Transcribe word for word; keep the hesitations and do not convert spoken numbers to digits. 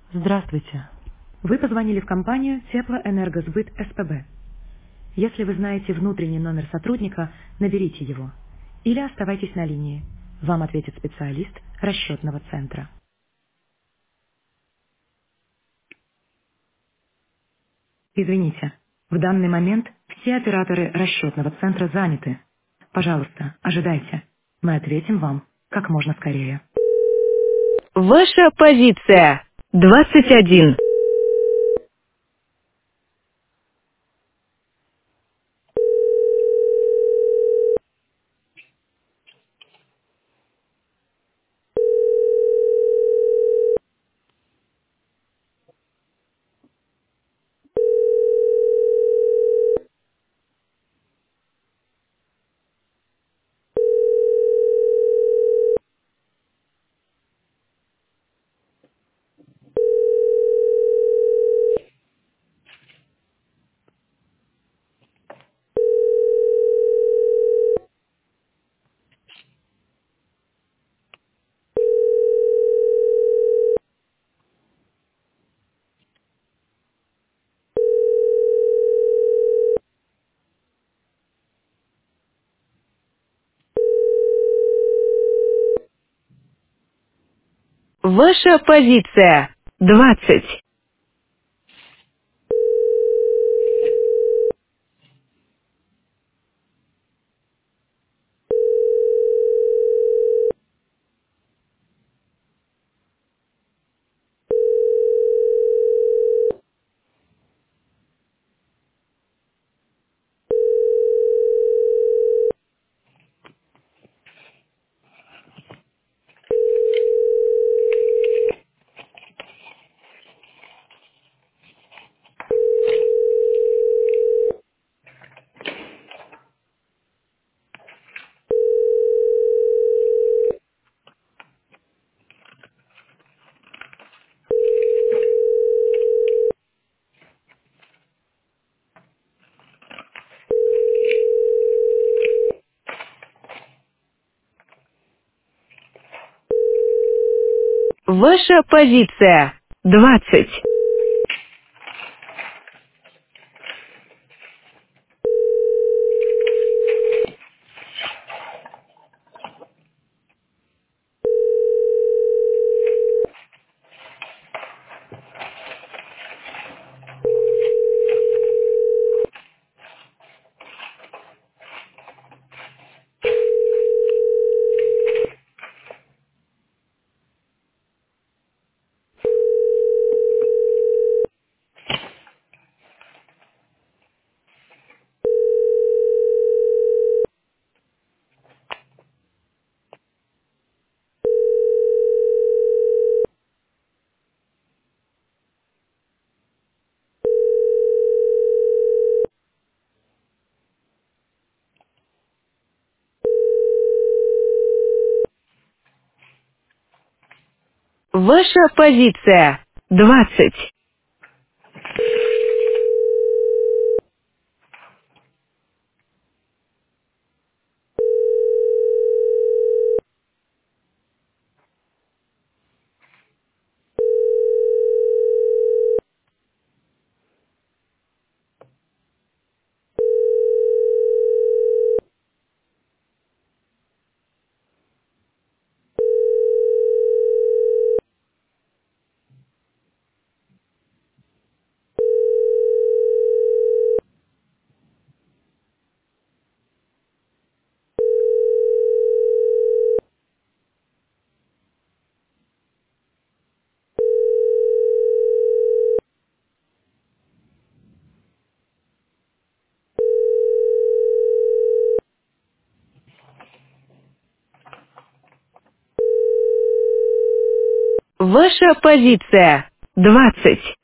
Здравствуйте. Вы позвонили в компанию Теплоэнергосбыт СПБ. Если вы знаете внутренний номер сотрудника, наберите его. Или оставайтесь на линии. Вам ответит специалист расчетного центра. Извините, в данный момент все операторы расчетного центра заняты. Пожалуйста, ожидайте. Мы ответим вам как можно скорее. Ваша позиция двадцать один. Ваша позиция двадцать. Ваша позиция двадцать. Ваша позиция двадцать. Ваша позиция двадцать.